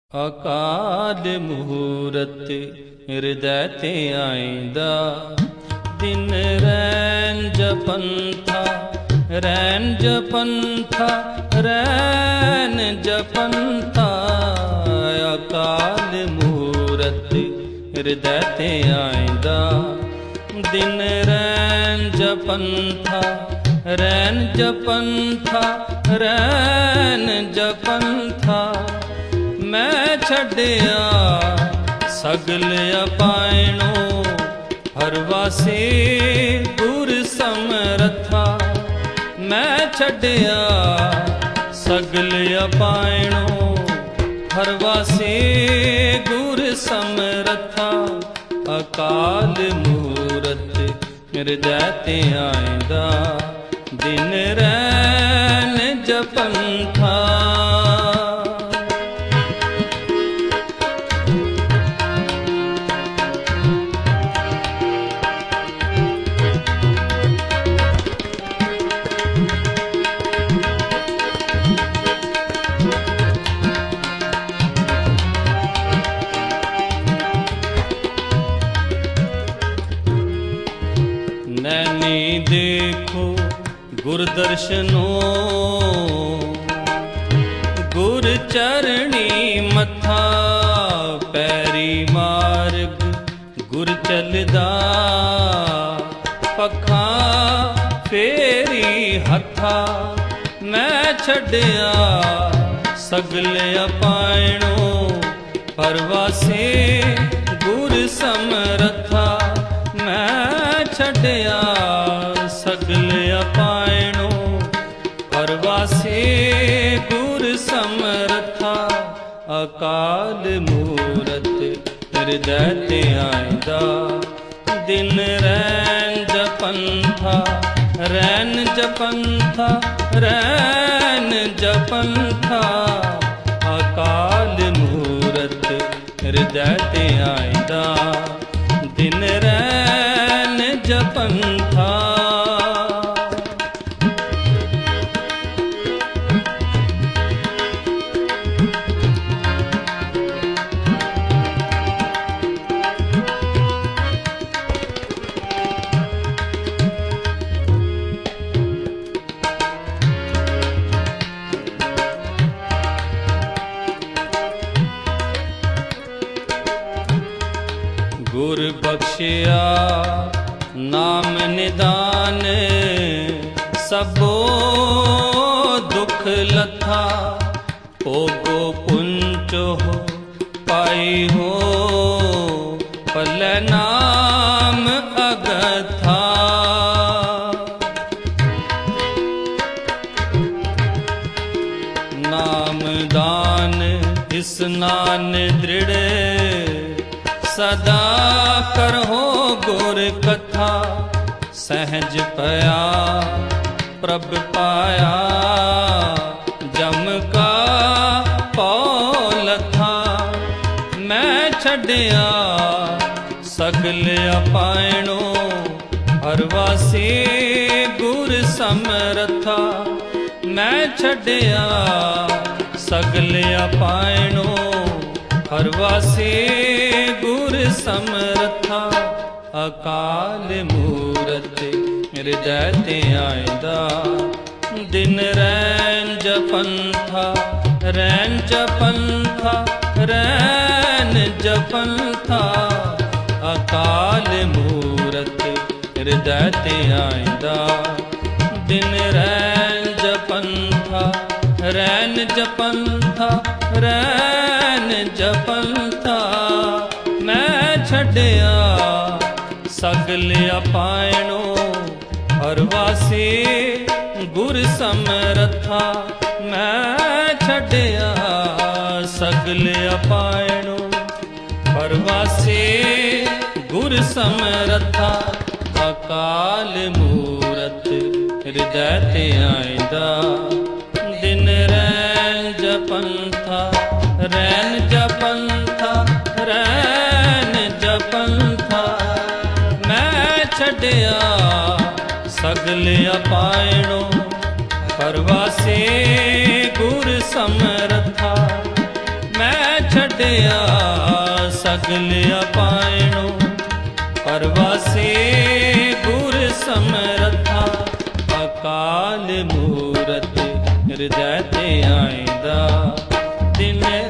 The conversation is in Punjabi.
ਅਕਾਲ ਮੂਰਤ ਹਿਰਦੈ ਤੇ ਆਇਂਦਾ, ਦਿਨ ਰੈਨ ਜਪੰਥਾ ਰੈਨ ਜਪੰਥਾ ਰੈਨ ਜਪੰਥਾ। ਅਕਾਲ ਮੂਰਤ ਹਿਰਦੈ ਤੇ ਆਇਂਦਾ, ਦਿਨ ਰੈਨ ਜਪੰਥਾ ਰੈਨ ਜਪੰਥਾ ਰੈਨ ਜਪੰਥਾ। ਮੈਂ ਛੱਡਿਆ ਸਗਲ ਅਪਾਇਣੋ, ਹਰਵਾਸੇ ਗੁਰ ਸਮਰਥਾ। ਮੈਂ ਛੱਡਿਆ ਸਗਲ ਅਪਾਇਣੋ, ਹਰਵਾਸੇ ਗੁਰ ਸਮਰਥਾ। ਅਕਾਲ ਮੂਰਤ ਹਿਰਦੈ ਤੇ ਆਇਂਦਾ, ਦਿਨ ਰੈਨ ਜਪੰਥਾ। नैनी देखो गुर दर्शनो, गुर चरणी मथा। पैरी मार्ग गुर चलदा, पखा फेरी हथा। मैं छड्डिया सगल अपायणो, परवासे गुर समरथा। मैं छड्डिया सगल अपायणो, परवासे गुर समरथा। अकाल मूरत ਹਿਰਦੈ ਤੇ ਆਇਂਦਾ, ਦਿਨ ਰੈਨ ਜਪੰਥਾ ਰੈਨ ਜਪੰਥਾ ਰੈਨ ਜਪੰਥਾ। ਅਕਾਲ ਮੂਰਤ ਹਿਰਦੈ ਤੇ ਆਇਂਦਾ, ਦਿਨ ਰੈਨ ਜਪੰਥਾ। गुर बख्शिया नाम निदान, सबो दुख लथा। भोगो पुंचो पाई हो, पल्लै नाम अगथा। नाम दान स्नान दृढ़, सदा करहो गुर कथा। सहज पया प्रभ पाया, जम का पौलथा। मैं छड्डिया सगल अपायणो, हरवासे गुर समरथा। मैं छड्डिया सगल अपायणो, हरवासे गुर समरथा। अकाल मूरत ਹਿਰਦੈ ਤੇ ਆਇਂਦਾ, ਦਿਨ ਰੈਨ ਜਪੰਥਾ ਰੈਨ ਜਪੰਥਾ ਰੈਨ ਜਪੰਥਾ। ਅਕਾਲ ਮੂਰਤ ਹਿਰਦੈ ਤੇ ਆਇਂਦਾ, ਦਿਨ ਰੈਨ ਜਪੰਥਾ ਰੈਨ ਜਪੰਥਾ ਰੈਨ ਜਪੰਥਾ। ਮੈਂ ਛੱਡਿਆ ਸਗਲ ਅਪਾਇਣੋ, ਹਰਵਾਸੇ ਗੁਰ ਸਮਰਥਾ। ਮੈਂ ਛੱਡਿਆ ਸਗਲ ਅਪਾਇਣੋ, ਹਰਵਾਸੇ ਗੁਰ ਸਮਰਥਾ। ਅਕਾਲ ਮੂਰਤ ਹਿਰਦੈ ਤੇ ਆਇਂਦਾ, ਦਿਨ ਰੈਨ ਜਪੰਥਾ ਰੈਨ ਜਪੰਥਾ ਰੈਨ ਜਪੰਥਾ। ਮੈਂ ਛੱਡਿਆ ਸਗਲ ਅਪਾਇਣੋ, परवासे गुर समरथा। मैं छड़िया सगल पाइणो परवासे गुर समरथा अकाल मूरत हृदय ते आईंदा दिन